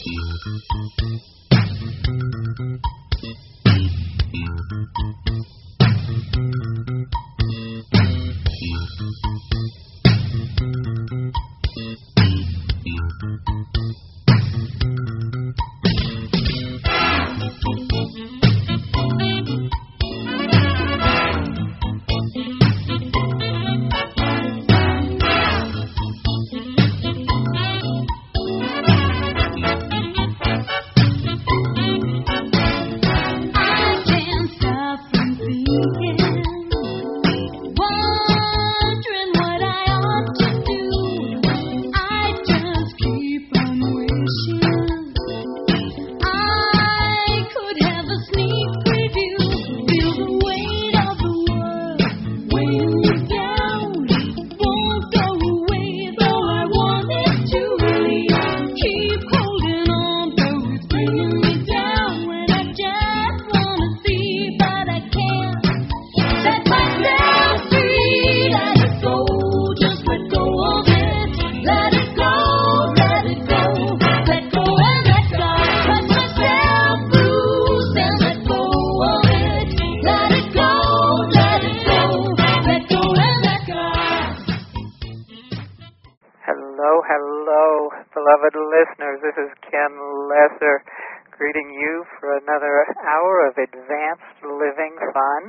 Hello, beloved listeners. This is Ken Lesser greeting you for another hour of advanced living fun.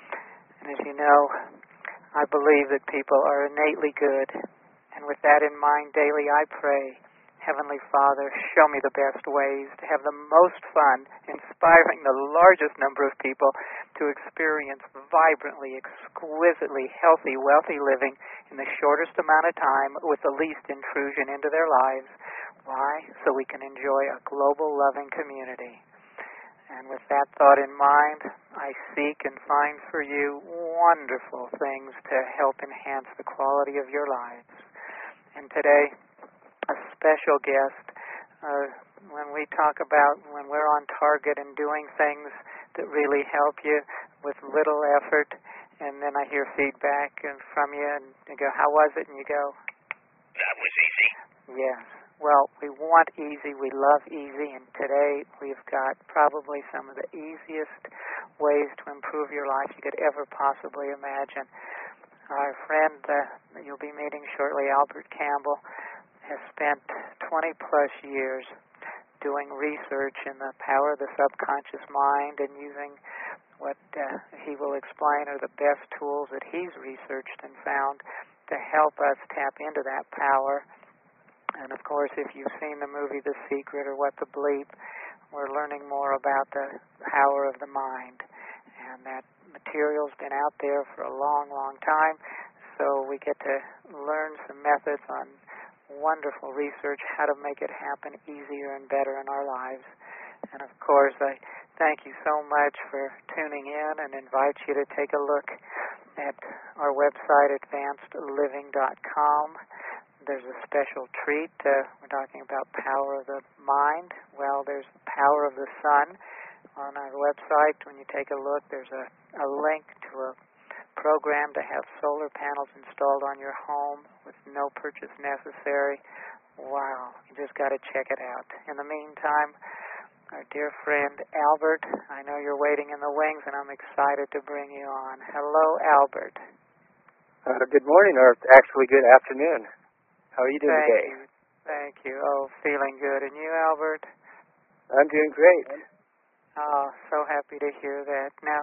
And as you know, I believe that people are innately good. And with that in mind, daily I pray, Heavenly Father, show me the best ways to have the most fun, inspiring the largest number of people to experience vibrantly, exquisitely healthy, wealthy living in the shortest amount of time with the least intrusion into their lives. Why? So we can enjoy a global loving community. And with that thought in mind, I seek and find for you wonderful things to help enhance the quality of your lives. And today, a special guest. When we talk about when we're on target and doing things that really help you with little effort, and then I hear feedback from you, and you go, how was it? And you go, that was easy. Yes. Well, we want easy. We love easy. And today we've got probably some of the easiest ways to improve your life you could ever possibly imagine. Our friend that you'll be meeting shortly, Albert Campbell, has spent 20-plus years doing research in the power of the subconscious mind and using what he will explain are the best tools that he's researched and found to help us tap into that power. And, of course, if you've seen the movie The Secret or What the Bleep, we're learning more about the power of the mind. And that material's been out there for a long, long time, so we get to learn some methods on wonderful research, how to make it happen easier and better in our lives. And, of course, I thank you so much for tuning in and invite you to take a look at our website, advancedliving.com. There's a special treat. We're talking about power of the mind. Well, there's the power of the sun. On our website, when you take a look, there's a link to a program to have solar panels installed on your home with no purchase necessary. Wow, you just got to check it out. In the meantime, our dear friend Albert, I know you're waiting in the wings, and I'm excited to bring you on. Hello, Albert. Good morning, or actually good afternoon. How are you doing today? Thank you. Oh, feeling good. And you, Albert? I'm doing great. Oh, so happy to hear that. Now,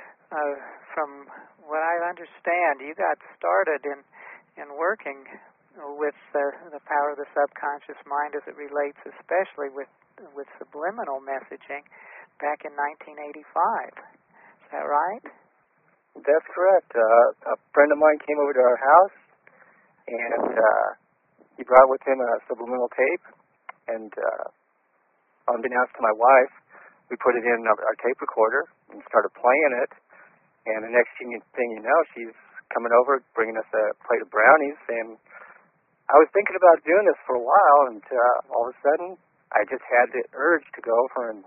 from what I understand, you got started in working with the power of the subconscious mind as it relates especially with subliminal messaging back in 1985. Is that right? That's correct. A friend of mine came over to our house, and he brought with him a subliminal tape, and unbeknownst to my wife, we put it in our tape recorder and started playing it, and the next thing you know, she's coming over, bringing us a plate of brownies, and I was thinking about doing this for a while, and all of a sudden, I just had the urge to go over and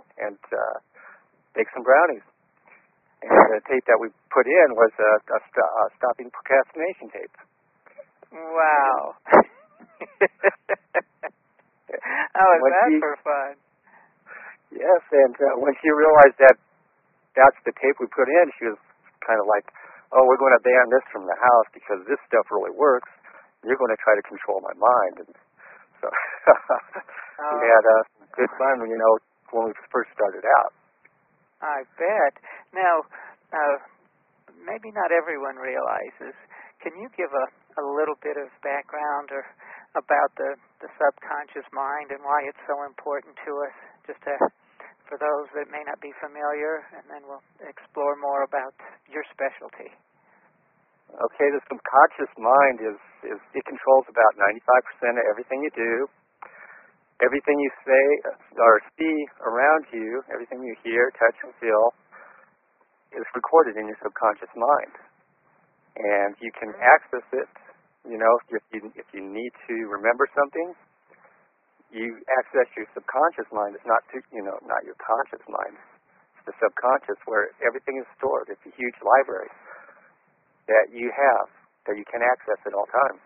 bake some brownies. And the tape that we put in was a stopping procrastination tape. Wow. How is When that she- for fun? Yes, and when she realized that that's the tape we put in, she was kind of like, oh, we're going to ban this from the house because this stuff really works. You're going to try to control my mind. And so we had good fun, when we first started out. I bet. Now, maybe not everyone realizes. Can you give a little bit of background or about the subconscious mind and why it's so important to us, just for those that may not be familiar, and then we'll explore more about your specialty. Okay, the subconscious mind it controls about 95% of everything you do, everything you say or see around you, everything you hear, touch, and feel is recorded in your subconscious mind, and you can access it. If you need to remember something, you access your subconscious mind. It's not not your conscious mind. It's the subconscious where everything is stored. It's a huge library that you have, that you can access at all times.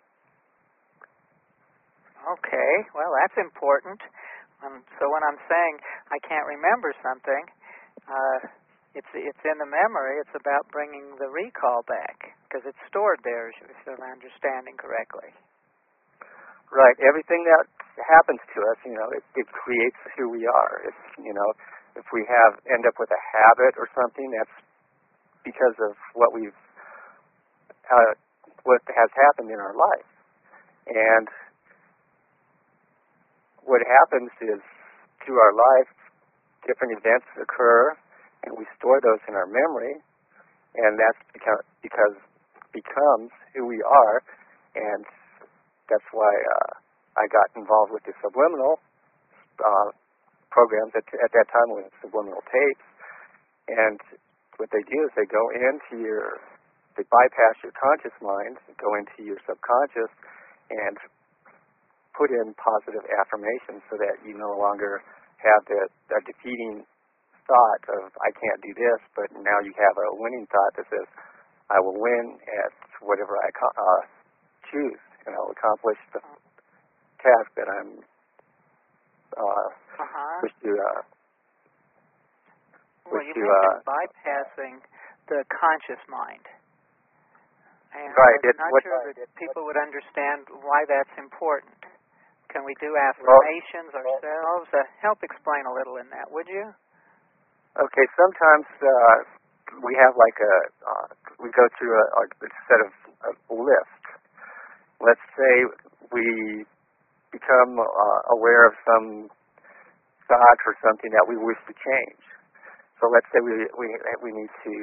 Okay, well, that's important. So when I'm saying I can't remember something, it's in the memory. It's about bringing the recall back because it's stored there, if I'm understanding correctly. Right. Everything that happens to us, it creates who we are. It's, if we end up with a habit or something, that's because of what has happened in our life. And what happens is, through our life, different events occur, and we store those in our memory, and that's because becomes who we are, and that's why I got involved with the subliminal programs at that time with subliminal tapes. And what they do is they go into they bypass your conscious mind, go into your subconscious, and put in positive affirmations so that you no longer have that defeating thought of, I can't do this, but now you have a winning thought that says, I will win at whatever I choose, and I'll accomplish the task that I'm wish to. Well, you mentioned bypassing the conscious mind. And right. I'm not sure that people would understand why that's important. Can we do affirmations ourselves? Help explain a little in that, would you? Okay. Sometimes we have we go through a set of a list. Let's say we become aware of some thought or something that we wish to change. So let's say we need to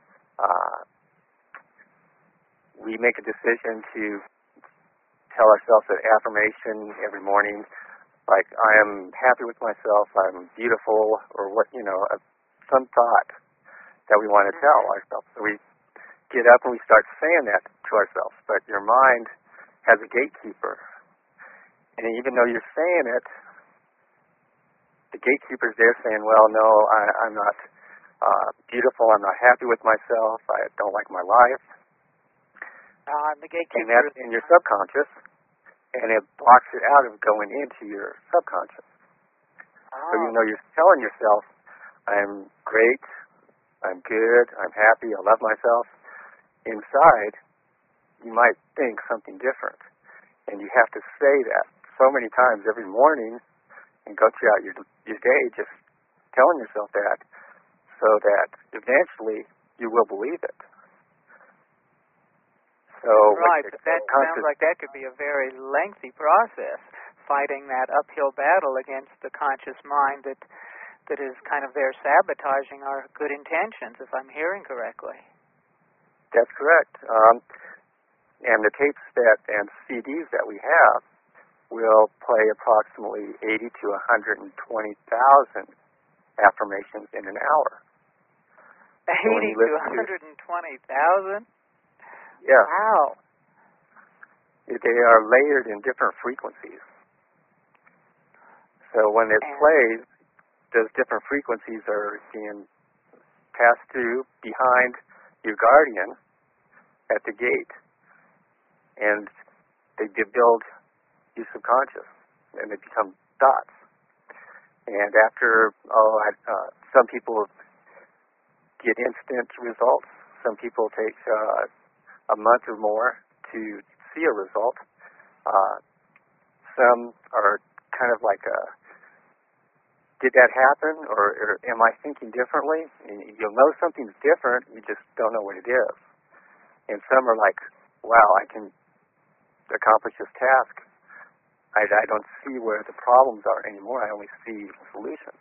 we make a decision to tell ourselves an affirmation every morning, like I am happy with myself, I'm beautiful, or some thought that we want to tell ourselves. So we get up and we start saying that to ourselves. But your mind has a gatekeeper, and even though you're saying it, the gatekeeper's there saying, well, no, I'm not beautiful, I'm not happy with myself, I don't like my life. The gatekeeper. And that's in your subconscious, and it blocks it out of going into your subconscious. So even though you're telling yourself, I'm great, I'm good, I'm happy, I love myself, inside, you might think something different. And you have to say that so many times every morning and go throughout your day just telling yourself that, so that eventually you will believe it. So right, but that sounds like that could be a very lengthy process, fighting that uphill battle against the conscious mind that is kind of there sabotaging our good intentions, if I'm hearing correctly. That's correct. And the tapes and CDs that we have will play approximately 80 to 120,000 affirmations in an hour. 80 to 120,000? Yeah. Wow. They are layered in different frequencies. So when it plays, those different frequencies are being passed through behind your guardian at the gate, and they build your subconscious, and they become thoughts. And after, some people get instant results. Some people take a month or more to see a result. Some are kind of like did that happen, or am I thinking differently? And you'll know something's different, you just don't know what it is. And some are like, wow, I can accomplish this task. I don't see where the problems are anymore. I only see solutions.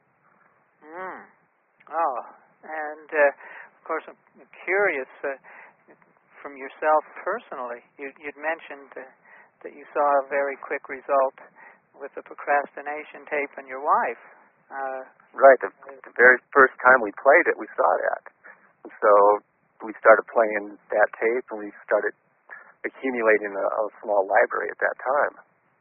Oh, and of course, I'm curious from yourself personally. You'd mentioned that you saw a very quick result with the procrastination tape and your wife. Right. The very first time we played it, we saw that. And so we started playing that tape, and we started accumulating a small library at that time.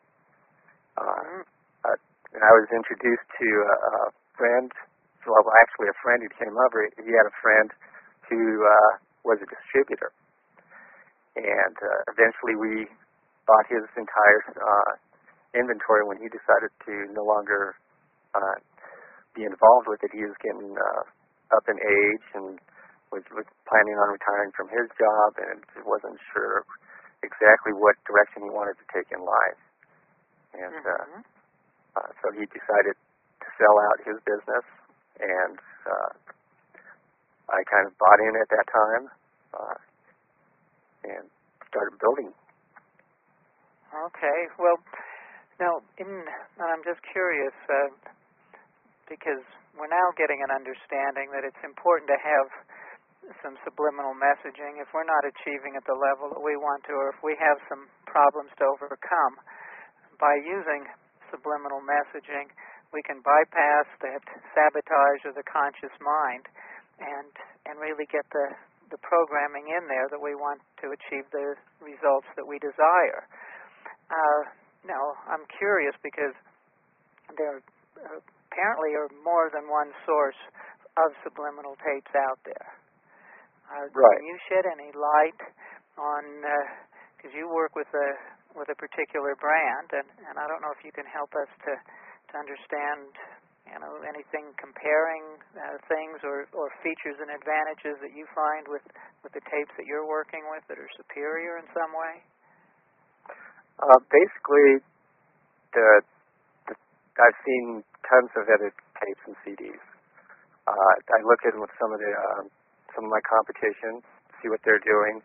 And I was introduced to a friend, actually a friend who came over. He had a friend who was a distributor. And eventually we bought his entire inventory when he decided to no longer be involved with it. He was getting up in age and was planning on retiring from his job, and wasn't sure exactly what direction he wanted to take in life. And so he decided to sell out his business, and I kind of bought in at that time and started building. Okay. Well, now, I'm just curious, because we're now getting an understanding that it's important to have some subliminal messaging if we're not achieving at the level that we want to, or if we have some problems to overcome. By using subliminal messaging, we can bypass that sabotage of the conscious mind and really get the programming in there that we want to achieve the results that we desire. Now, I'm curious because there apparently are more than one source of subliminal tapes out there. Right. Can you shed any light on, because you work with a particular brand, and I don't know if you can help us to understand, anything comparing things or features and advantages that you find with the tapes that you're working with that are superior in some way? Basically, I've seen tons of edit tapes and CDs. I looked at them with some of my competition, see what they're doing.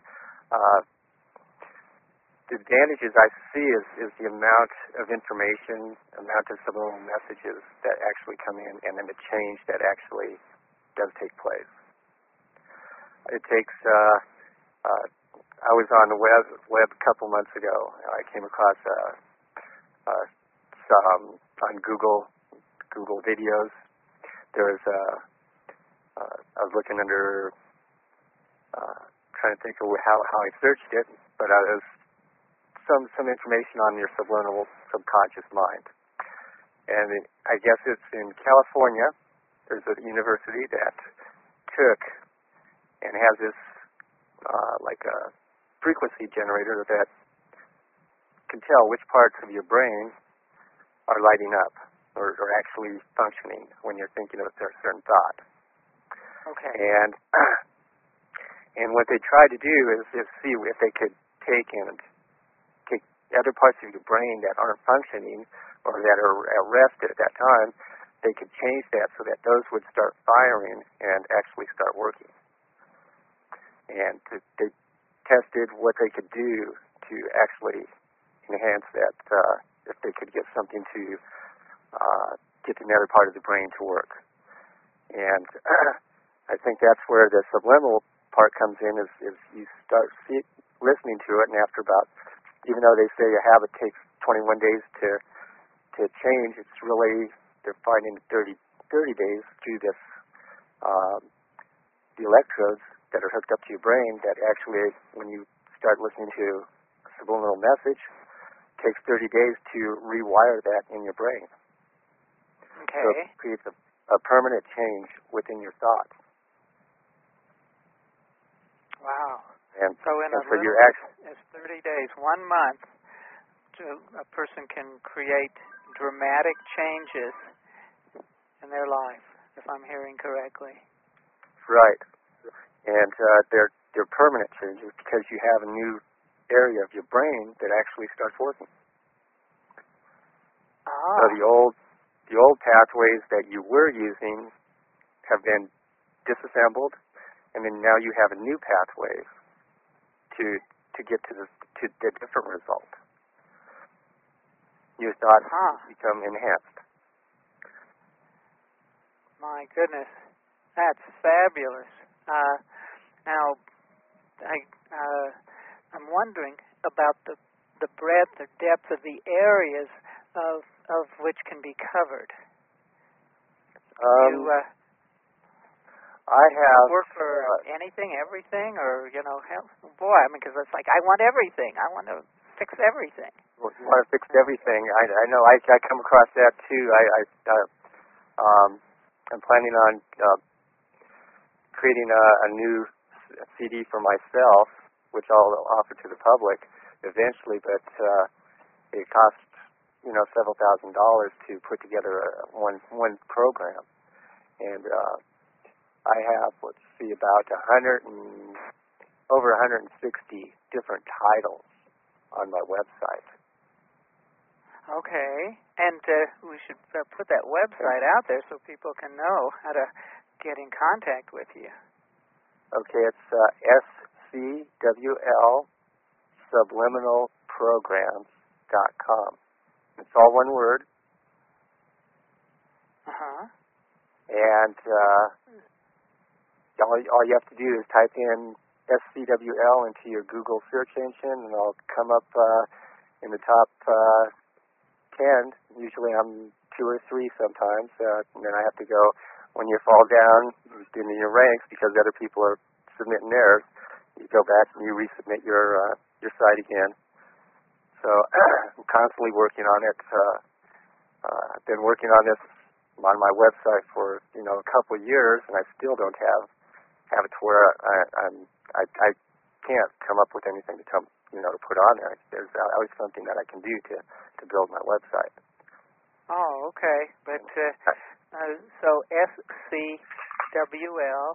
The advantages I see is the amount of information, amount of subliminal messages that actually come in, and then the change that actually does take place. It takes. I was on the web a couple months ago. I came across some on Google videos. There's I was looking under, trying to think of how I searched it, but there's some information on your subliminal subconscious mind. And I guess it's in California. There's a university that took and has this like a frequency generator that can tell which parts of your brain are lighting up or actually functioning when you're thinking of a certain thought. Okay. And what they tried to do is see if they could take other parts of your brain that aren't functioning or that are at rest at that time. They could change that so that those would start firing and actually start working. And they tested what they could do to actually enhance that, if they could get something to get another part of the brain to work. And I think that's where the subliminal part comes in, is you start listening to it, and after about, even though they say a habit takes 21 days to change, it's really, they're finding 30 days through this, the electrodes that are hooked up to your brain, that actually, when you start listening to a subliminal message, it takes 30 days to rewire that in your brain. Okay. So it creates a permanent change within your thoughts. Wow. And so in a for your it's 30 days, 1 month, a person can dramatic changes in their life, if I'm hearing correctly. Right. And they're permanent changes because you have a new area of your brain that actually starts working. So the old pathways that you were using have been disassembled, and then now you have a new pathway to get to the different result. Your thoughts become enhanced. My goodness, that's fabulous. Now, I'm wondering about the breadth or depth of the areas of which can be covered. I have work for anything, everything, or boy, I mean, because it's like I want everything. I want to fix everything. Well, you want to fix everything. I know. I come across that too. I'm planning on creating a new CD for myself, which I'll offer to the public eventually. But it costs several $1,000s to put together one program, and I have about over 160 different titles on my website. Okay, and we should put that website out there so people can know how to get in contact with you. Okay, it's SCWL subliminalprograms.com. It's all one word. And all you have to do is type in SCWL into your Google search engine, and I'll come up in the top 10. Usually I'm 2 or 3 sometimes, and then I have to go, when you fall down in your ranks because other people are submitting theirs, you go back and you resubmit your site again. So I'm constantly working on it. I've been working on this on my website for a couple of years, and I still don't have it to where I can't come up with anything to to put on there. There's always something that I can do to build my website. Oh, okay. But so SCWL,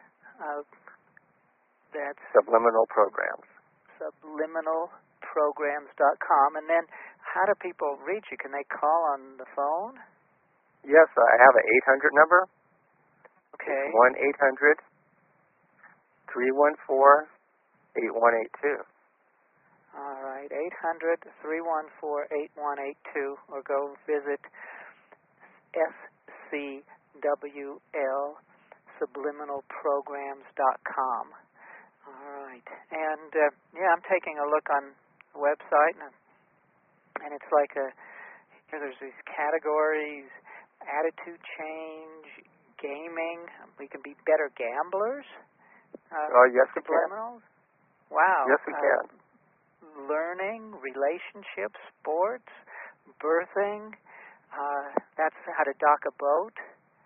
that's Subliminal Programs. Subliminalprograms.com, and then how do people reach you? Can they call on the phone? Yes, I have an 800 number. Okay. 1-800-314-8182. All right, 800-314-8182, or go visit SCWL subliminalprograms.com. All right, and I'm taking a look on the website, and it's like there's these categories: attitude change, gaming. We can be better gamblers. Yes, we can. Wow. Yes, we can. Learning, relationships, sports, birthing. That's how to dock a boat.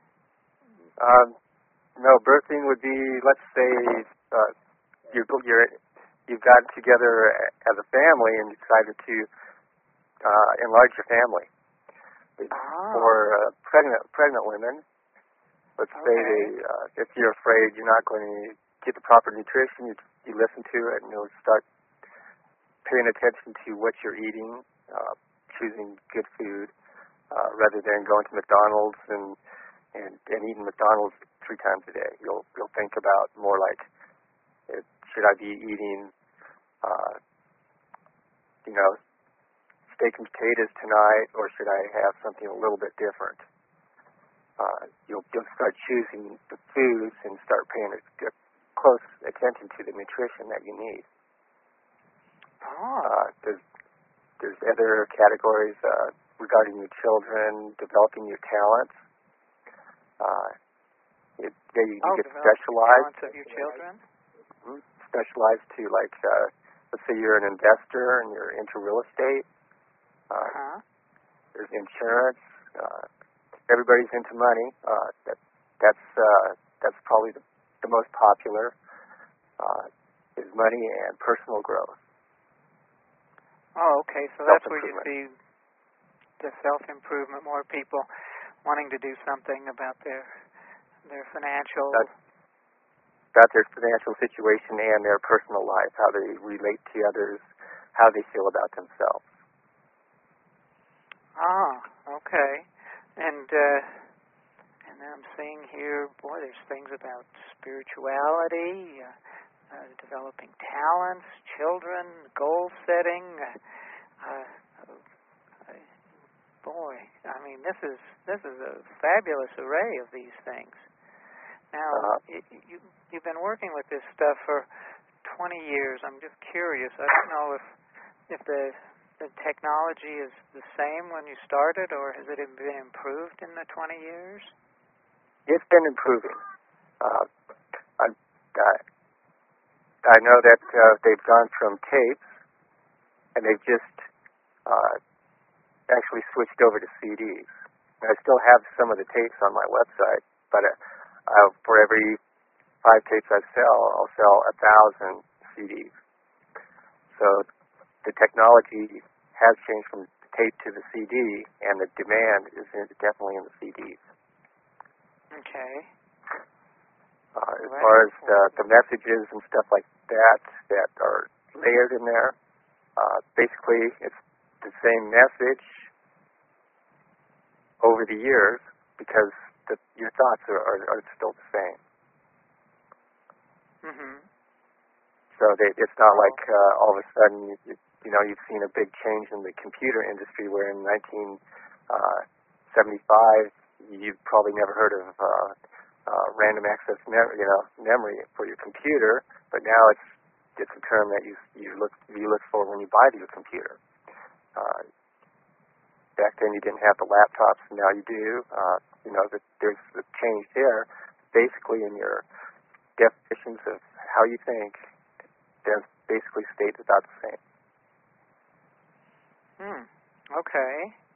No, birthing would be, let's say, you've gotten together as a family and decided to enlarge your family. For pregnant women, let's say if you're afraid you're not going to get the proper nutrition, you listen to it and you'll start paying attention to what you're eating, choosing good food, rather than going to McDonald's and eating McDonald's 3 times a day. You'll think about more like, should I be eating, steak and potatoes tonight, or should I have something a little bit different? You'll start choosing the foods and start paying close attention to the nutrition that you need. There's other categories regarding your children, developing your talents. You get specialized. Talents of your children? Specialized to, like, let's say you're an investor and you're into real estate. There's insurance. Everybody's into money. That's probably the most popular. Is money and personal growth. Oh, okay. So that's where you see the self-improvement, more people wanting to do something about their financial... About their financial situation and their personal life, how they relate to others, how they feel about themselves. Okay. And I'm seeing here, boy, there's things about spirituality, developing talents, children, goal setting. Boy, I mean, this is a fabulous array of these things. Now, you've been working with this stuff for 20 years. I'm just curious. I don't know if the technology is the same when you started, or has it been improved in the 20 years? It's been improving. I know that they've gone from tapes, and they've just actually switched over to CDs. I still have some of the tapes on my website, but for every 5 tapes I sell, I'll sell 1,000 CDs. So the technology has changed from the tape to the CD, and the demand is definitely in the CDs. Okay. As far as the messages and stuff like that are layered in there, basically it's the same message over the years because your thoughts are still the same. Mm-hmm. So it's not like all of a sudden you've seen a big change in the computer industry where in 1975 you've probably never heard of random access memory for your computer, but now it's a term that you look for when you buy your computer. Back then you didn't have the laptops, and now you do. There's a change there. Basically, in your definitions of how you think, they're basically stayed about the same. Okay.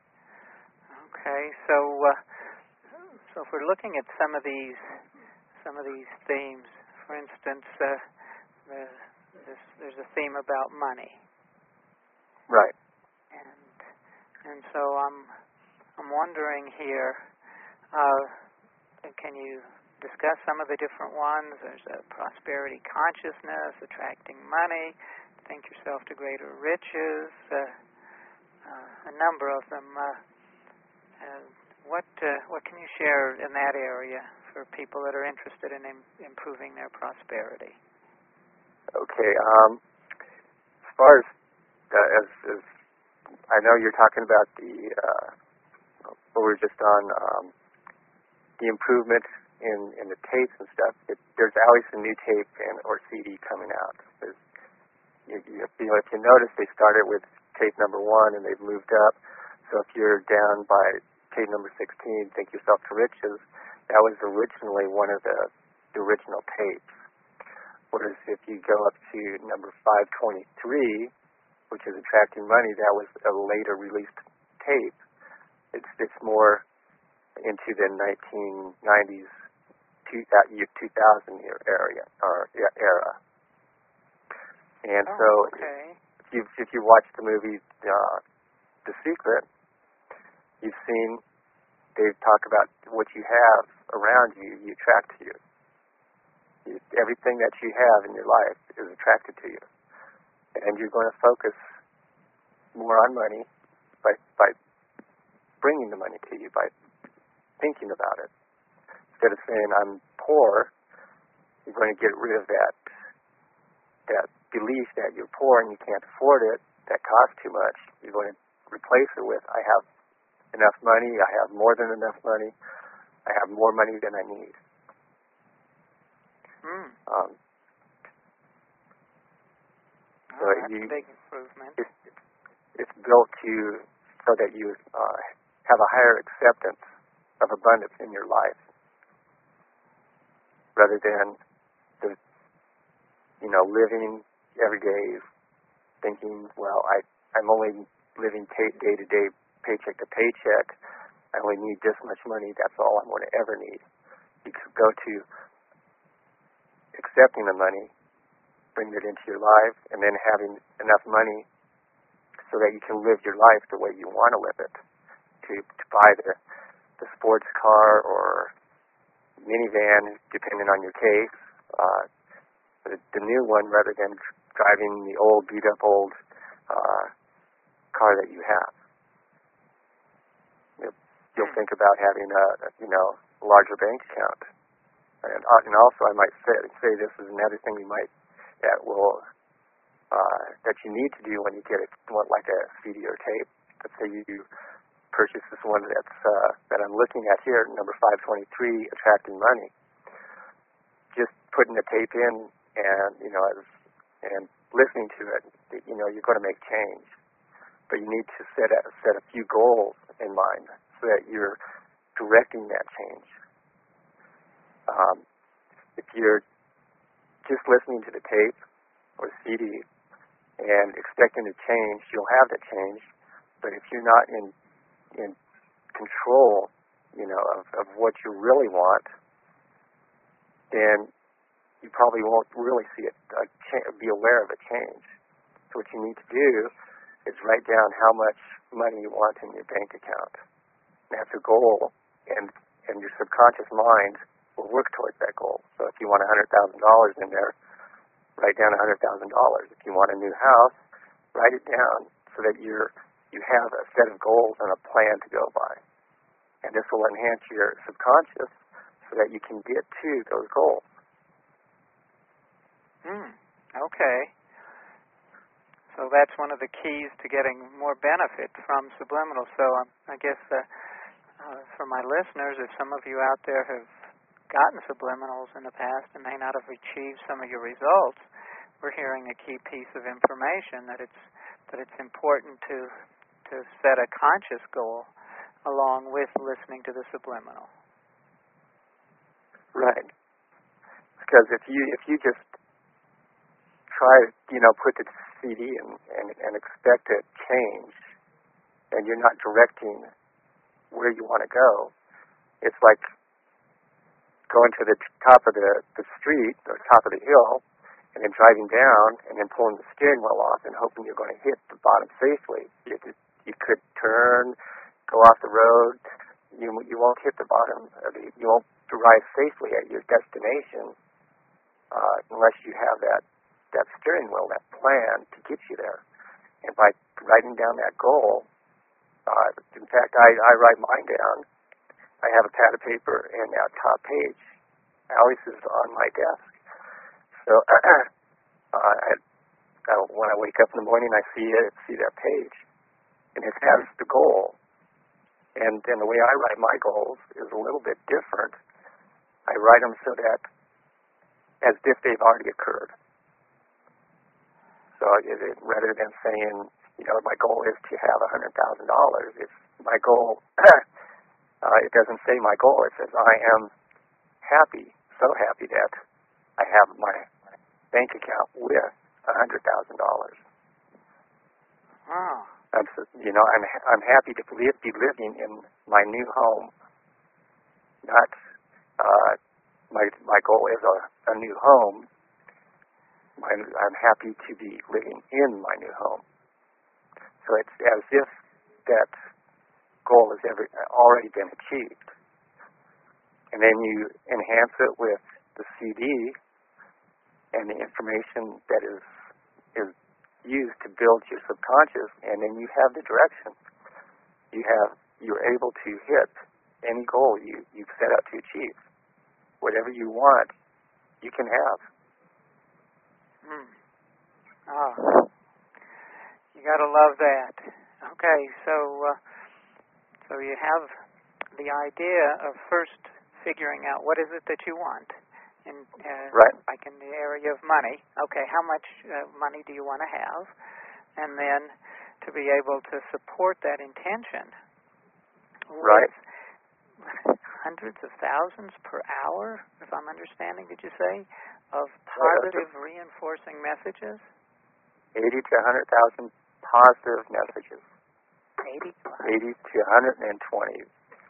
So if we're looking at some of these themes, for instance, there's a theme about money. Right. And so I'm wondering here, can you discuss some of the different ones? There's a prosperity consciousness, attracting money, think yourself to greater riches, a number of them. What can you share in that area for people that are interested in improving their prosperity? Okay. As far as I know, you're talking about what we were just on, the improvement in the tapes and stuff. There's always a new tape or CD coming out. If you notice, they started with tape number 1 and they've moved up. So if you're down by tape number 16, Think Yourself to Riches, that was originally one of the original tapes. Whereas if you go up to number 523, which is Attracting Money, that was a later released tape. It's more into the 1990s, 2000 era. And okay. If you watch the movie The Secret, you've seen they talk about what you have around you, you attract to you. Everything that you have in your life is attracted to you. And you're going to focus more on money by bringing the money to you, by thinking about it. Instead of saying, I'm poor, you're going to get rid of that belief that you're poor and you can't afford it, that costs too much. You're going to replace it with, I have enough money, I have more than enough money, I have more money than I need. That's a big improvement. It's built so that you have a higher acceptance of abundance in your life, rather than living every day thinking, well, I'm only living day to day, paycheck to paycheck. I only need this much money. That's all I'm going to ever need. You could go to accepting the money, bring it into your life, and then having enough money so that you can live your life the way you want to live it. to buy the sports car or minivan, depending on your case, the new one, rather than driving the old, beat-up old car that you have. You'll think about having a larger bank account. And also, I might say this is another thing that you need to do when you get like a CD or tape. Let's say you purchase this one that I'm looking at here, number 523, Attracting Money. Just putting the tape in and listening to it, you're going to make change. But you need to set a few goals in mind so that you're directing that change. If you're just listening to the tape or CD and expecting to change, you'll have the change. But if you're not in control, of what you really want, then you probably won't really see be aware of a change. So what you need to do is write down how much money you want in your bank account. And that's a goal, and your subconscious mind will work towards that goal. So if you want $100,000 in there, write down $100,000. If you want a new house, write it down so that you have a set of goals and a plan to go by. And this will enhance your subconscious so that you can get to those goals. Okay. So that's one of the keys to getting more benefit from subliminal. So I guess for my listeners, if some of you out there have gotten subliminals in the past and may not have achieved some of your results, we're hearing a key piece of information that it's important to set a conscious goal along with listening to the subliminal. Right. Because if you just try to put the CD and expect to change, and you're not directing where you want to go, it's like going to the top of the street or top of the hill and then driving down and then pulling the steering wheel off and hoping you're going to hit the bottom safely. You could turn, go off the road. You won't hit the bottom. You won't arrive safely at your destination unless you have that steering wheel, that plan to get you there. And by writing down that goal, in fact, I write mine down. I have a pad of paper, and that top page always is on my desk. So when I wake up in the morning, I see that page, and it has the goal. And the way I write my goals is a little bit different. I write them so that as if they've already occurred. So rather than saying, my goal is to have $100,000, it's my goal. It doesn't say my goal. It says I am happy, so happy that I have my bank account with $100,000. Oh. I'm happy to be living in my new home. Not my goal is a new home. I'm happy to be living in my new home. So it's as if that goal has already been achieved. And then you enhance it with the CD and the information that is used to build your subconscious, and then you have the direction. You're able to hit any goal you've set out to achieve. Whatever you want, you can have. Oh, you gotta love that. Okay, so you have the idea of first figuring out what is it that you want, and right. Like in the area of money. Okay, how much money do you want to have, and then to be able to support that intention. Right. Hundreds of thousands per hour, if I'm understanding, did you say, of positive reinforcing messages? 80 to 100,000 positive messages. 80 to 120,000.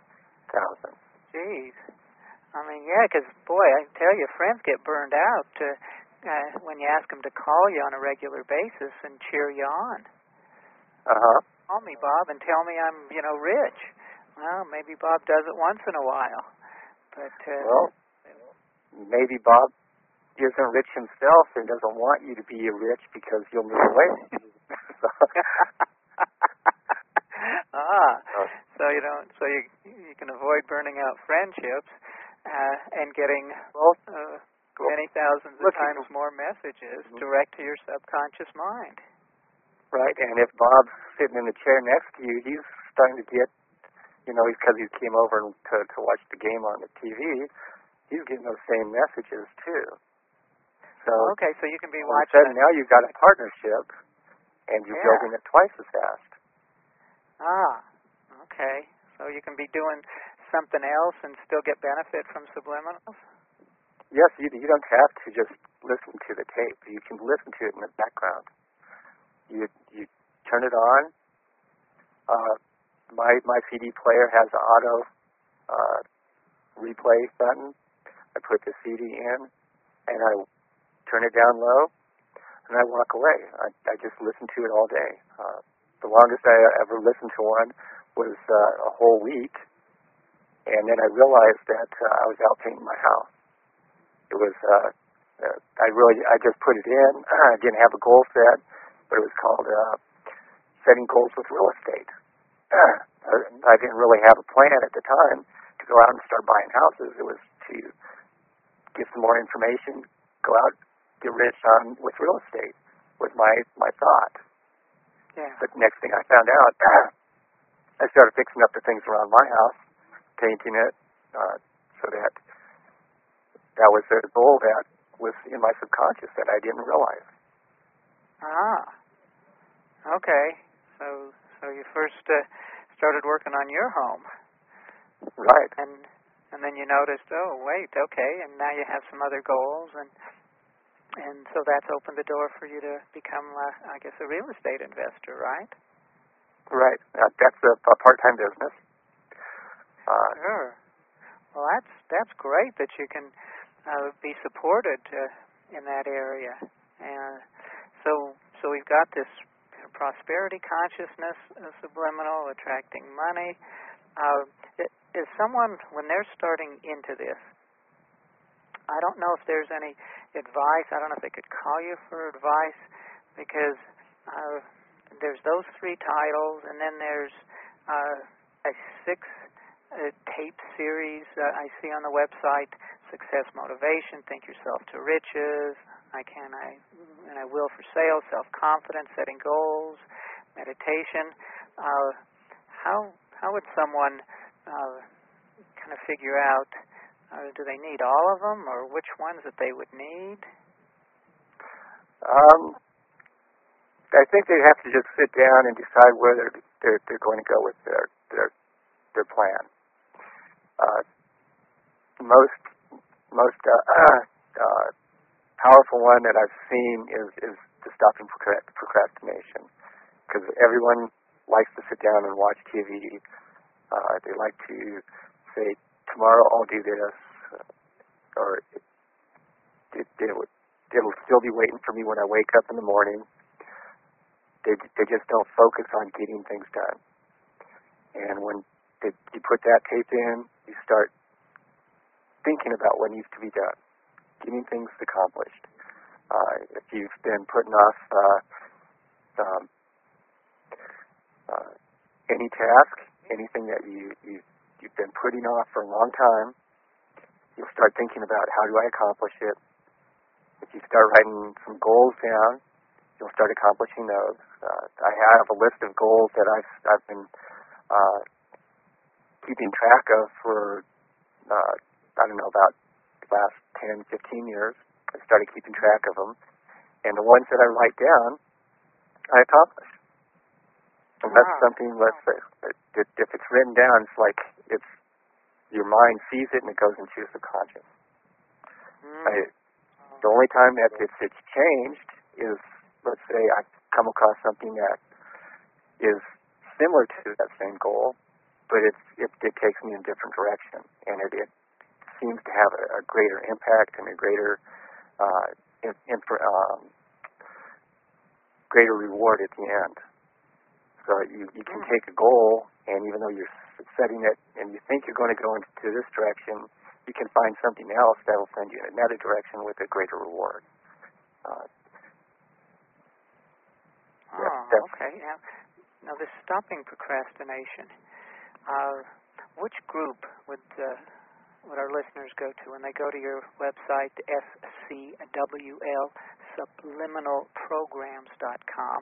Jeez. I mean, yeah, because, boy, I tell you, friends get burned out when you ask them to call you on a regular basis and cheer you on. Uh-huh. Call me, Bob, and tell me I'm, rich. Well, maybe Bob does it once in a while, but well, maybe Bob isn't rich himself and doesn't want you to be rich because you'll move away. So you don't. So you can avoid burning out friendships and getting many thousands of times more messages direct to your subconscious mind. Right, and if Bob's sitting in the chair next to you, he's starting to get, because he came over to watch the game on the TV, he's getting those same messages too. So okay, so you can be all watching. of a sudden now you've got a partnership, and you're building it twice as fast. Okay. So you can be doing something else and still get benefit from subliminals? Yes, you don't have to just listen to the tape. You can listen to it in the background. You turn it on. My CD player has an auto replay button. I put the CD in, and I turn it down low, and I walk away. I just listen to it all day. The longest I ever listened to one was a whole week, and then I realized that I was out painting my house. It was I just put it in. I didn't have a goal set, but it was called Setting Goals with Real Estate. I didn't really have a plan at the time to go out and start buying houses. It was to get some more information, go out, get rich with real estate was my thought. Yeah. But the next thing I found out, I started fixing up the things around my house, painting it, so that was a goal that was in my subconscious that I didn't realize. Okay. So you first started working on your home. Right. And then you noticed, oh wait, okay, and now you have some other goals, and so that's opened the door for you to become, I guess, a real estate investor, right? Right. That's a part-time business. Sure. Well, that's great that you can be supported in that area. And so we've got this prosperity consciousness, subliminal, attracting money. Is someone, when they're starting into this, I don't know if there's any advice. I don't know if they could call you for advice, because there's those 3 titles, and then there's a 6-tape series I see on the website: Success Motivation, Think Yourself to Riches, I Will for Sales, Self-Confidence, Setting Goals, Meditation. How would someone kind of figure out, do they need all of them, or which ones that they would need? I think they have to just sit down and decide where they're going to go with their plan. Most powerful one that I've seen is to stopping procrastination, because everyone likes to sit down and watch TV. They like to say, tomorrow I'll do this, or it'll still be waiting for me when I wake up in the morning. They just don't focus on getting things done. And when you put that tape in, you start thinking about what needs to be done, getting things accomplished. If you've been putting off any task, anything that you've been putting off for a long time, you'll start thinking about, how do I accomplish it? If you start writing some goals down, you'll start accomplishing those. I have a list of goals that I've been keeping track of for about the last 10, 15 years. I started keeping track of them, and the ones that I write down, I accomplish. And that's something, let's say, if it's written down, it's like your mind sees it and it goes into your subconscious. The only time that it's changed is, let's say, I come across something that is similar to that same goal, but it takes me in a different direction, and it seems to have a greater impact and a greater greater reward at the end. So you can take a goal, and even though your setting it and you think you're going to go into this direction, you can find something else that will send you in another direction with a greater reward. Okay. Now, this stopping procrastination, which group would our listeners go to when they go to your website, SCWL, subliminalprograms.com,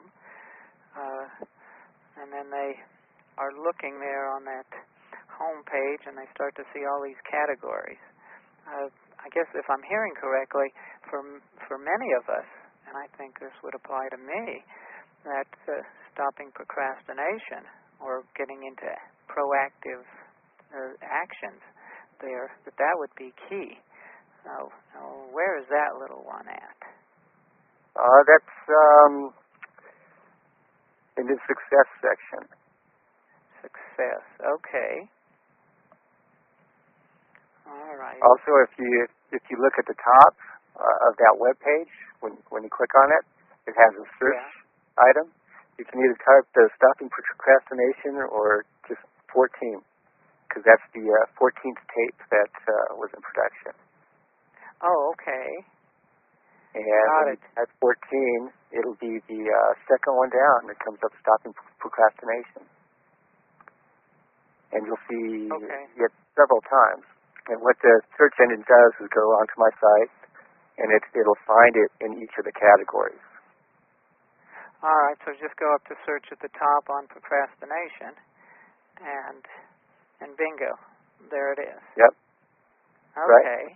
and then they are looking there on that home page and they start to see all these categories. I guess if I'm hearing correctly, for many of us, and I think this would apply to me, that stopping procrastination or getting into proactive actions there, that would be key. Now, where is that little one at? That's in the success section. Success. Okay. All right. Also, if you look at the top of that web page, when you click on it, it has a search item. You can either type the stopping procrastination or just 14, because that's the 14th tape that was in production. Oh, okay. And at 14, it'll be the second one down that comes up, stopping procrastination. And you'll see it several times. And what the search engine does is go onto my site, and it'll find it in each of the categories. All right, so just go up to search at the top on procrastination, and bingo, there it is. Yep. Okay. Right.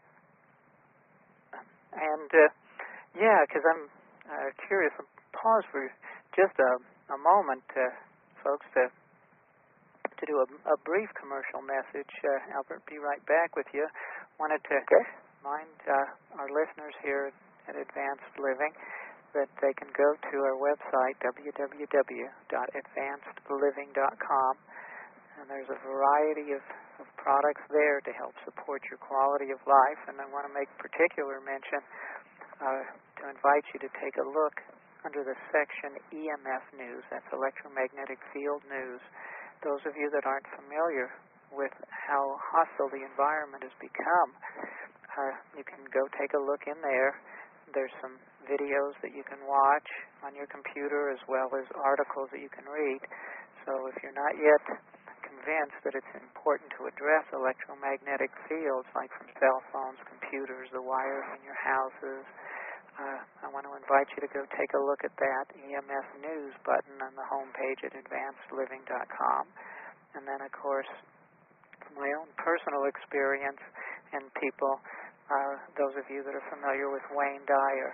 And because I'm curious. Pause for just a moment, folks, to do a brief commercial message. Albert, be right back with you. Wanted to remind our listeners here at Advanced Living that they can go to our website, www.advancedliving.com, and there's a variety of products there to help support your quality of life. And I want to make particular mention to invite you to take a look under the section EMF News. That's electromagnetic field news. Those of you that aren't familiar with how hostile the environment has become, you can go take a look in there. There's some videos that you can watch on your computer as well as articles that you can read. So if you're not yet convinced that it's important to address electromagnetic fields like from cell phones, computers, the wires in your houses, I want to invite you to go take a look at that EMF News button on the home page at advancedliving.com. And then, of course, from my own personal experience and people, those of you that are familiar with Wayne Dyer,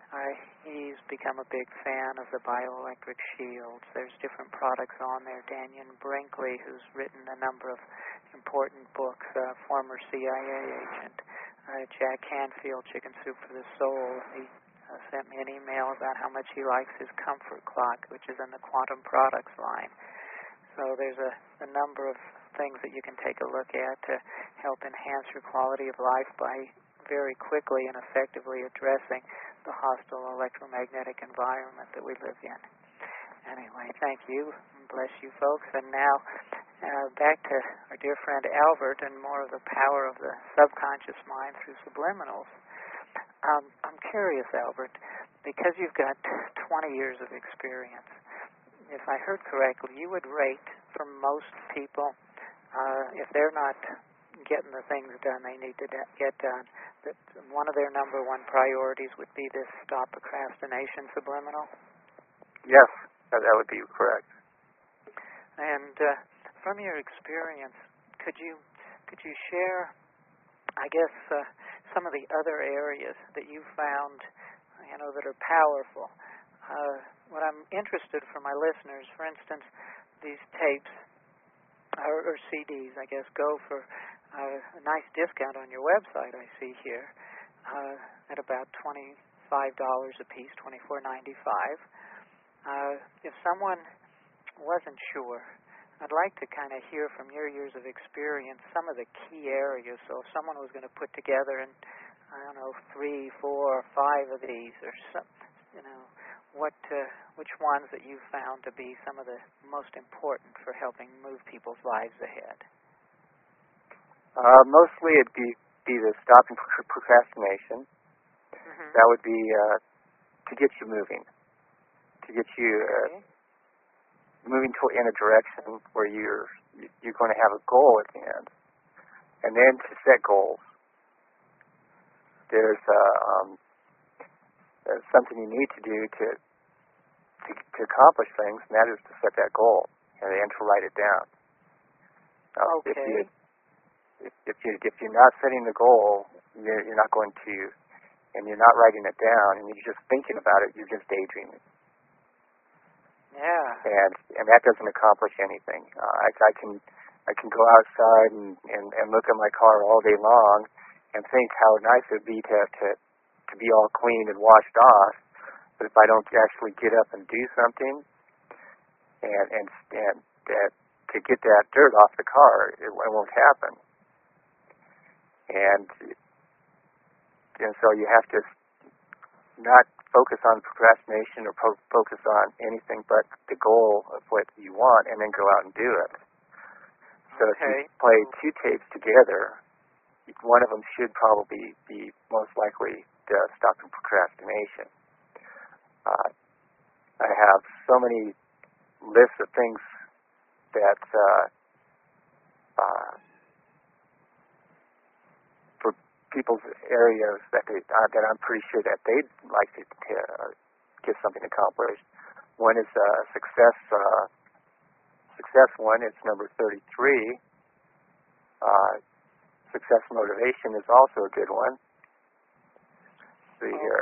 he's become a big fan of the bioelectric shields. There's different products on there. Daniel Brinkley, who's written a number of important books, former CIA agent. Jack Canfield, Chicken Soup for the Soul. He sent me an email about how much he likes his Comfort Clock, which is in the Quantum Products line. So there's a number of things that you can take a look at to help enhance your quality of life by very quickly and effectively addressing the hostile electromagnetic environment that we live in. Anyway, thank you. Bless you, folks. And now back to our dear friend Albert and more of the power of the subconscious mind through subliminals. I'm curious, Albert, because you've got 20 years of experience, if I heard correctly, you would rate for most people, if they're not getting the things done they need to get done, that one of their number one priorities would be this stop procrastination subliminal? Yes, that would be correct. And from your experience, could you share, I guess, some of the other areas that you found, that are powerful? What I'm interested for my listeners, for instance, these tapes or CDs, I guess, go for a nice discount on your website. I see here at about $25 a piece, $24.95. If someone wasn't sure, I'd like to kind of hear from your years of experience some of the key areas. So if someone was going to put together, 3, 4, 5 of these, or some, which ones that you found to be some of the most important for helping move people's lives ahead? Mostly it'd be the stopping procrastination. Mm-hmm. That would be to get you moving, to get you moving in a direction where you're going to have a goal at the end, and then to set goals. There's something you need to do to accomplish things, and that is to set that goal and then to write it down. Okay. If you're not setting the goal, you're not going to, and you're not writing it down, and you're just thinking about it, you're just daydreaming. Yeah. And that doesn't accomplish anything. I can go outside and look at my car all day long and think how nice it would be to be all clean and washed off, but if I don't actually get up and do something and to get that dirt off the car, it won't happen. And so you have to not focus on procrastination or focus on anything but the goal of what you want, and then go out and do it. So if you play two tapes together, one of them should probably be most likely to stop procrastination. I have so many lists of things that for people's areas that I'm pretty sure that they'd like to get something accomplished. One is success one. It's number 33. Success motivation is also a good one. See here.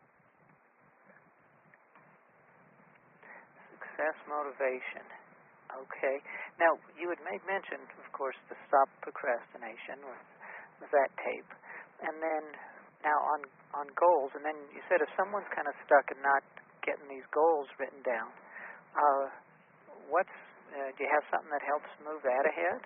Success motivation. Okay. Now, you had made mention, of course, the stop procrastination with that tape. And then now on goals, and then you said if someone's kind of stuck and not getting these goals written down, do you have something that helps move that ahead?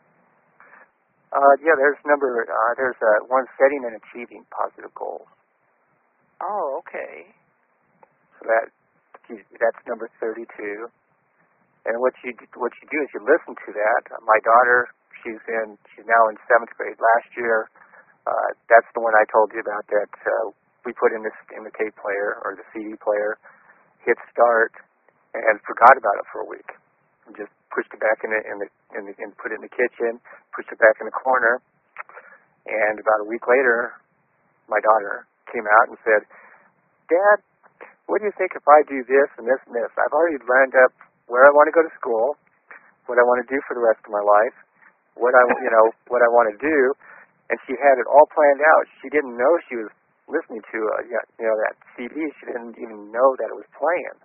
Yeah, there's one, setting and achieving positive goals. Oh, okay. So that's number 32. And what you do is you listen to that. My daughter, she's now in 7th grade. Last year, that's the one I told you about that we put in the tape player or the CD player, hit start, and forgot about it for a week. And just pushed it back and put it in the kitchen, pushed it back in the corner, and about a week later, my daughter came out and said, "Dad, what do you think if I do this and this and this? I've already lined up where I want to go to school, what I want to do for the rest of my life, what I want to do," and she had it all planned out. She didn't know she was listening to that CD. She didn't even know that it was playing.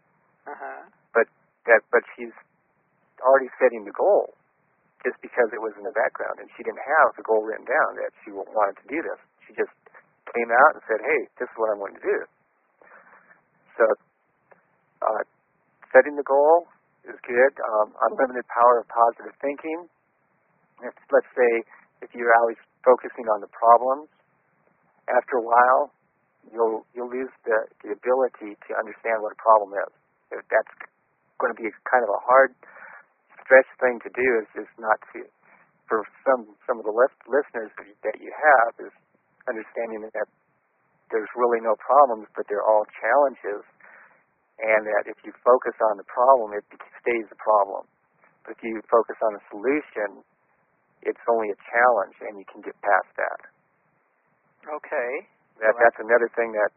But she's already setting the goal just because it was in the background, and she didn't have the goal written down that she wanted to do this. She just came out and said, "Hey, this is what I'm going to do." So setting the goal is good. Unlimited power of positive thinking. Let's say if you're always focusing on the problems, after a while you'll lose the ability to understand what a problem is. If that's going to be kind of a hard stretch thing to do, is just not to. For some of the listeners that you have, is understanding that there's really no problems, but they're all challenges, and that if you focus on the problem, it stays a problem. But if you focus on a solution, it's only a challenge, and you can get past that. Okay. That's another thing that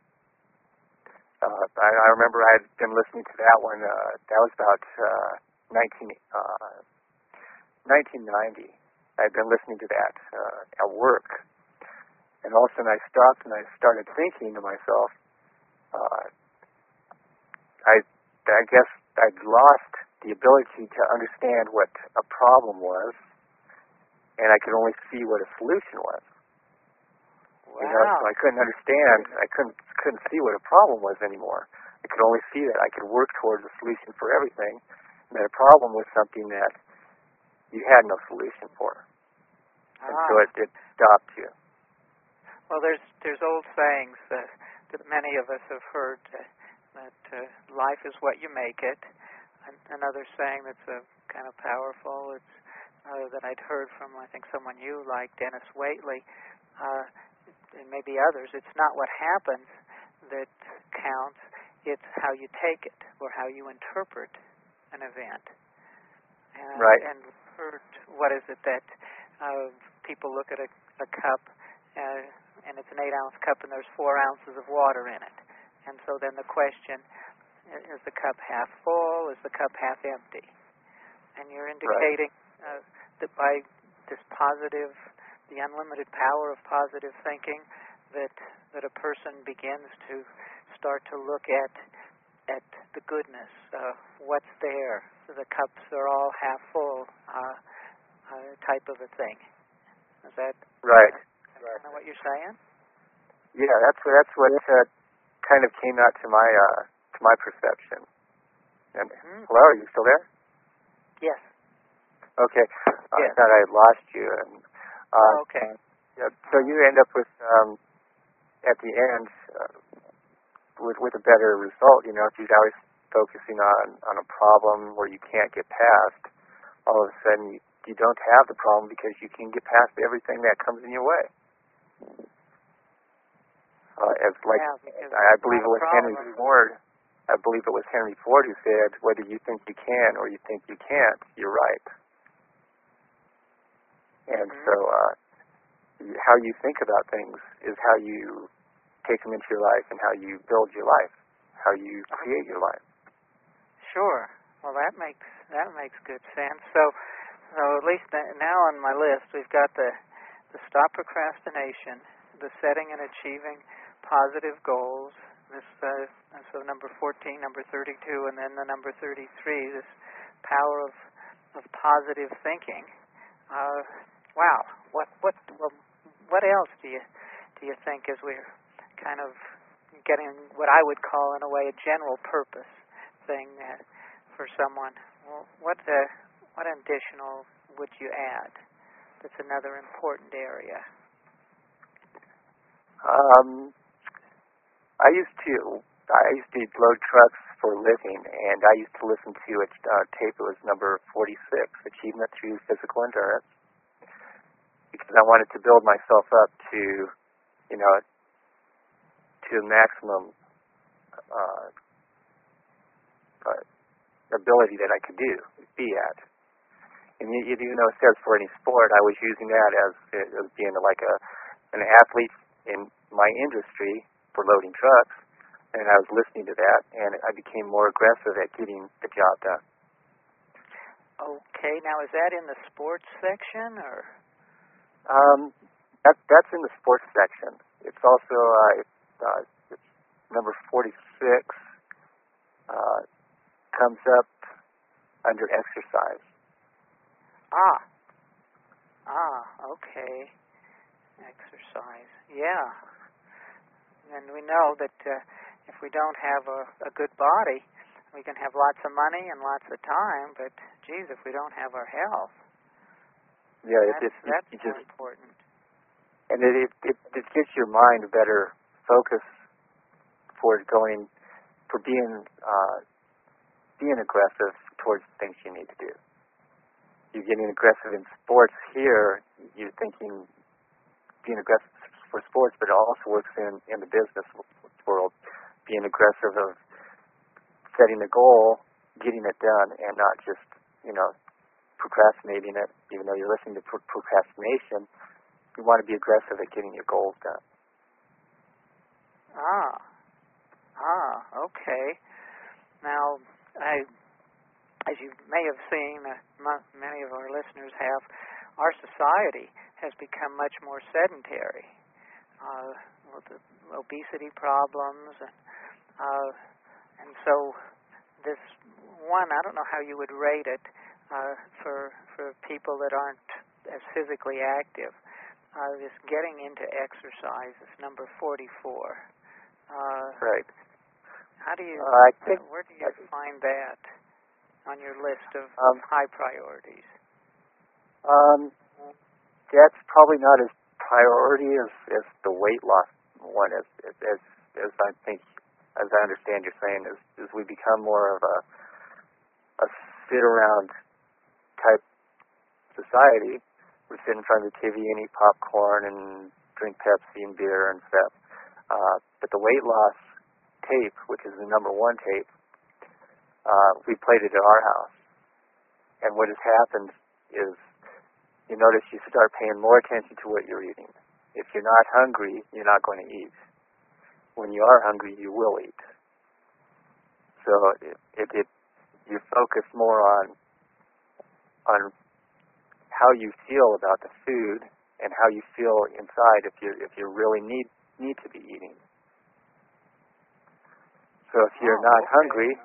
I remember I had been listening to that one. That was about 1990. I had been listening to that at work. And all of a sudden I stopped and I started thinking to myself, I guess I'd lost the ability to understand what a problem was, and I could only see what a solution was. Wow. So I couldn't understand. I couldn't see what a problem was anymore. I could only see that I could work towards a solution for everything, and that a problem was something that you had no solution for. And so it stopped you. Well, there's old sayings that many of us have heard. that life is what you make it. Another saying that's kind of powerful, it's that I'd heard from, I think, someone you like, Dennis Waitley, and maybe others. It's not what happens that counts, it's how you take it or how you interpret an event. Right. And what is it that people look at a cup, and it's an 8-ounce cup, and there's 4 ounces of water in it. And so then the question, is the cup half full? Is the cup half empty? And you're indicating that by this positive, the unlimited power of positive thinking, that a person begins to start to look at the goodness, what's there. So the cups are all half full, type of a thing. Is that right? Kind of what you're saying? Yeah, that's what kind of came out to my perception. And hello, are you still there? Yes. Okay. Yes. I thought I had lost you. And, okay. Yeah, so you end up with at the end with a better result. You know, if you're always focusing on a problem where you can't get past, all of a sudden you don't have the problem because you can get past everything that comes in your way. I believe it was Henry Ford. I believe it was Henry Ford who said, "Whether you think you can or you think you can't, you're right." And so, how you think about things is how you take them into your life and how you build your life, how you create your life. Sure. Well, that makes good sense. So at least now on my list, we've got the stop procrastination, the setting and achieving positive goals. This so number 14, number 32, and then the number 33. This power of positive thinking. Wow. What else do you think as we're kind of getting what I would call in a way a general purpose thing for someone? Well, what additional would you add? That's another important area. I used to load trucks for a living, and I used to listen to a tape. It was number 46, Achievement Through Physical Endurance, because I wanted to build myself up to a maximum ability that I could be at. And you know, it says for any sport, I was using that as being like an athlete in my industry for loading trucks, and I was listening to that, and I became more aggressive at getting the job done. Okay, now is that in the sports section, or? That's in the sports section. It's also it's number 46 comes up under exercise. Okay. Exercise. Yeah. And we know that if we don't have a good body, we can have lots of money and lots of time, but geez, if we don't have our health, that's more important. And it gives your mind a better focus for being aggressive towards the things you need to do. You're getting aggressive in sports here, you're thinking being aggressive for sports, but it also works in the business world, being aggressive of setting a goal, getting it done, and not just, procrastinating it. Even though you're listening to procrastination, you want to be aggressive at getting your goals done. Okay. Now, as you may have seen, many of our listeners have, our society has become much more sedentary with the obesity problems, and so this one, I don't know how you would rate it for people that aren't as physically active. This getting into exercise is number 44. Right. How do you? Where do you find that on your list of high priorities? That's probably not as priority as the weight loss one, as I think as I understand you're saying, is we become more of a sit-around type society. We sit in front of the TV and eat popcorn and drink Pepsi and beer and stuff. But the weight loss tape, which is the number one tape, we played it at our house. And what has happened is you notice you start paying more attention to what you're eating. If you're not hungry, you're not going to eat. When you are hungry, you will eat. So you focus more on how you feel about the food and how you feel inside if you really need to be eating. So if you're not hungry,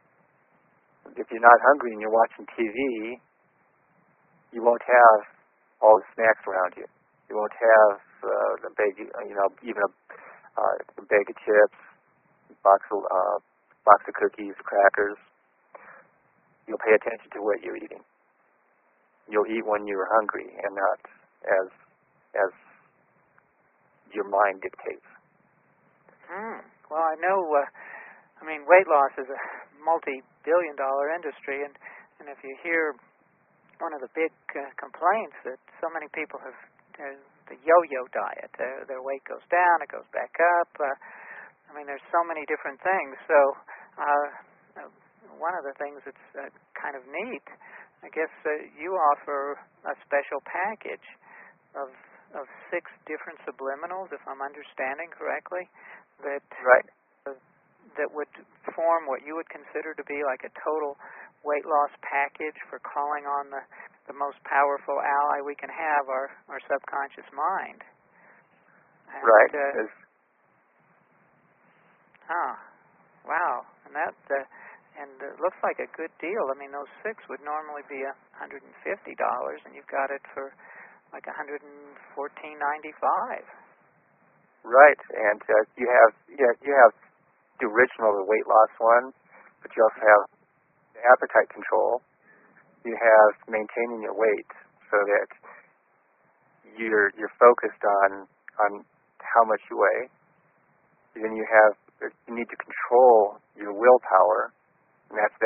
and you're watching TV, you won't have all the snacks around you. You won't have the bag, even a bag of chips, box of cookies, crackers. You'll pay attention to what you're eating. You'll eat when you're hungry and not as your mind dictates. Well, I know. Weight loss is a multi-billion-dollar industry, and if you hear one of the big complaints that so many people have, the yo-yo diet. Their weight goes down, it goes back up. There's so many different things. So one of the things that's kind of neat, I guess you offer a special package of 6 different subliminals, if I'm understanding correctly, that right. That would form what you would consider to be like a total weight loss package for calling on the most powerful ally we can have, our subconscious mind. And, right. Wow. And that it looks like a good deal. Those 6 would normally be $150, and you've got it for like $114.95. Right, and you have the original, the weight loss one, but you also have the appetite control. You have maintaining your weight so that you're focused on how much you weigh. Then you need to control your willpower, and that's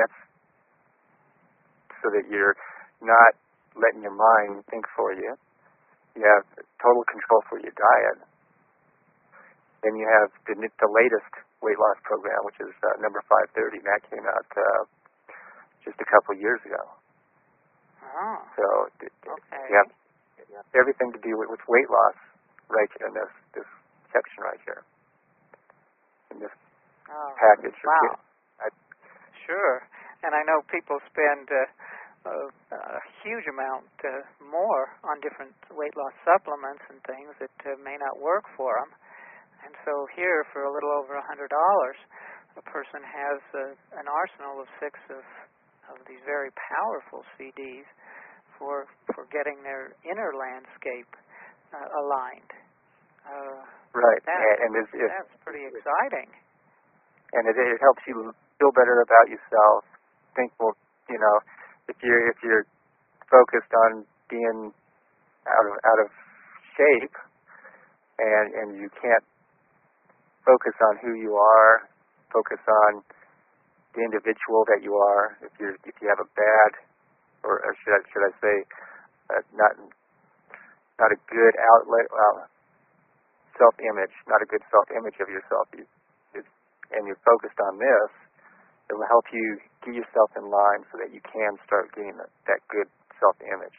so that you're not letting your mind think for you. You have total control for your diet. Then you have the latest weight loss program, which is number 530, and that came out just a couple of years ago. Oh. So you have everything to do with weight loss right here in this section right here, in this package. Wow. Sure. And I know people spend a huge amount more on different weight loss supplements and things that may not work for them. And so here, for a little over $100, a person has an arsenal of 6 of these very powerful CDs for getting their inner landscape aligned. Right, that's pretty exciting. And it helps you feel better about yourself. Think, if you're focused on being out of shape, and you can't focus on who you are, focus on the individual that you are. If you have a bad, or should I say, not a good self-image, not a good self-image of yourself, and you're focused on this, it will help you get yourself in line so that you can start getting that good self-image,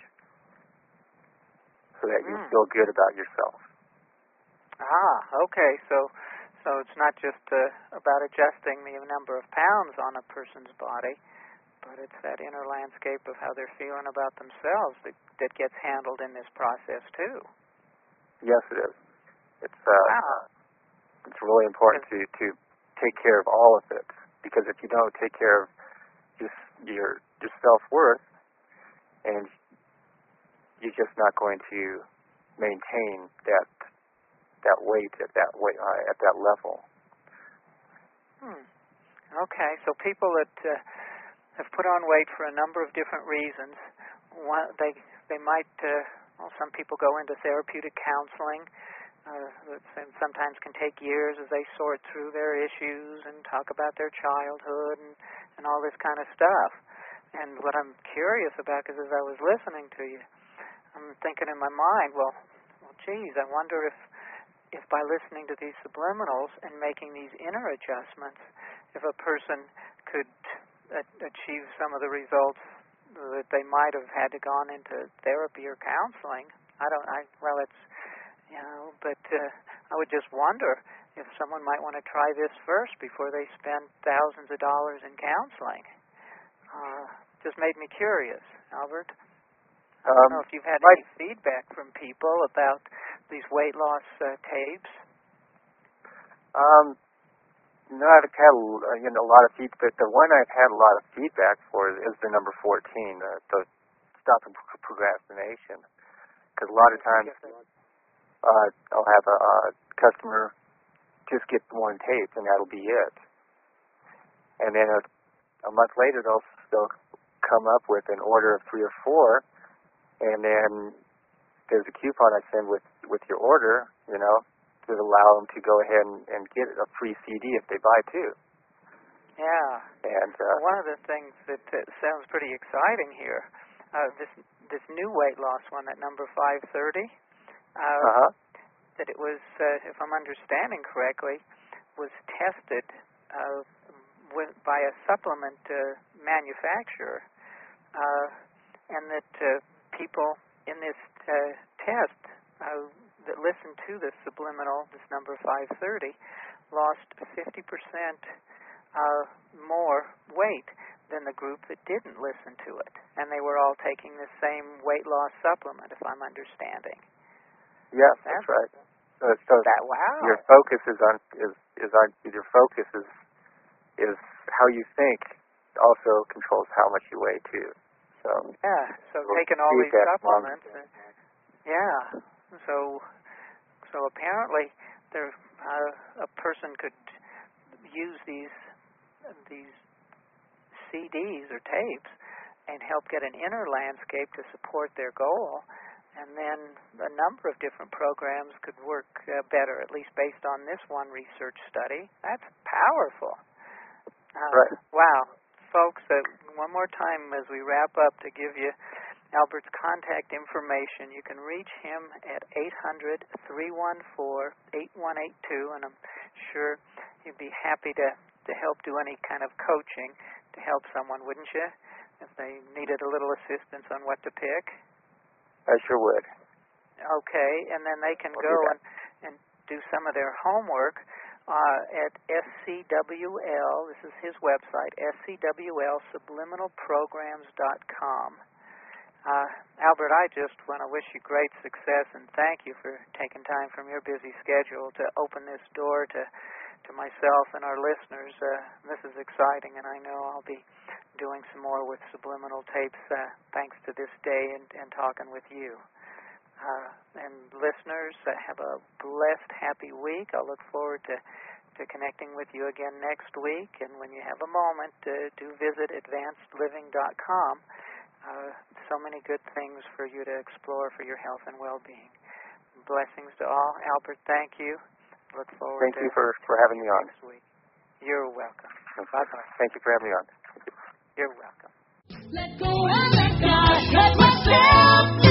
so that you feel good about yourself. Okay. So it's not just about adjusting the number of pounds on a person's body, but it's that inner landscape of how they're feeling about themselves that gets handled in this process too. Yes, it is. It's really important to take care of all of it, because if you don't take care of just your self-worth, and you're just not going to maintain that weight at that level. Okay, so people that have put on weight for a number of different reasons, they might some people go into therapeutic counseling. that sometimes can take years as they sort through their issues and talk about their childhood and all this kind of stuff. And what I'm curious about, because as I was listening to you, I'm thinking in my mind, well, geez, I wonder if by listening to these subliminals and making these inner adjustments, if a person could achieve some of the results that they might have had to gone into therapy or counseling. But I would just wonder if someone might want to try this first before they spend thousands of dollars in counseling. Just made me curious, Albert. I don't know if you've had any feedback from people about these weight loss tapes. No, I've had a lot of feedback. The one I've had a lot of feedback for is the number 14, the stopping procrastination. Because a lot of times I'll have a customer just get one tape and that'll be it. And then a month later they'll come up with an order of 3 or 4, and then there's a coupon I send with your order, to allow them to go ahead and get a free CD if they buy 2. Yeah. And one of the things that sounds pretty exciting here, this new weight loss one, that number 530, that it was, if I'm understanding correctly, was tested by a supplement manufacturer, and that people in this test that listened to this subliminal, this number 530, lost 50% more weight than the group that didn't listen to it, and they were all taking the same weight loss supplement, if I'm understanding. Yes, that's right. So wow. Your focus is how you think also controls how much you weigh too. So taking all these supplements, so apparently there a person could use these CDs or tapes and help get an inner landscape to support their goal, and then a number of different programs could work better, at least based on this one research study. That's powerful. Right. Wow. Folks, one more time as we wrap up to give you Albert's contact information. You can reach him at 800-314-8182, and I'm sure he'd be happy to help do any kind of coaching to help someone, wouldn't you, if they needed a little assistance on what to pick? I sure would. Okay, and then they can go and do some of their homework at SCWL. This is his website, SCWLsubliminalprograms.com. Albert, I just want to wish you great success and thank you for taking time from your busy schedule to open this door to myself and our listeners. This is exciting, and I know I'll be doing some more with subliminal tapes thanks to this day and talking with you. And listeners, have a blessed, happy week. I'll look forward to connecting with you again next week. And when you have a moment, do visit advancedliving.com. So many good things for you to explore for your health and well-being. Blessings to all. Albert, thank you. Look forward Thank you for having me on. Next week. You're welcome. Bye-bye. Thank you for having me on. You're welcome. Let go and let God, let myself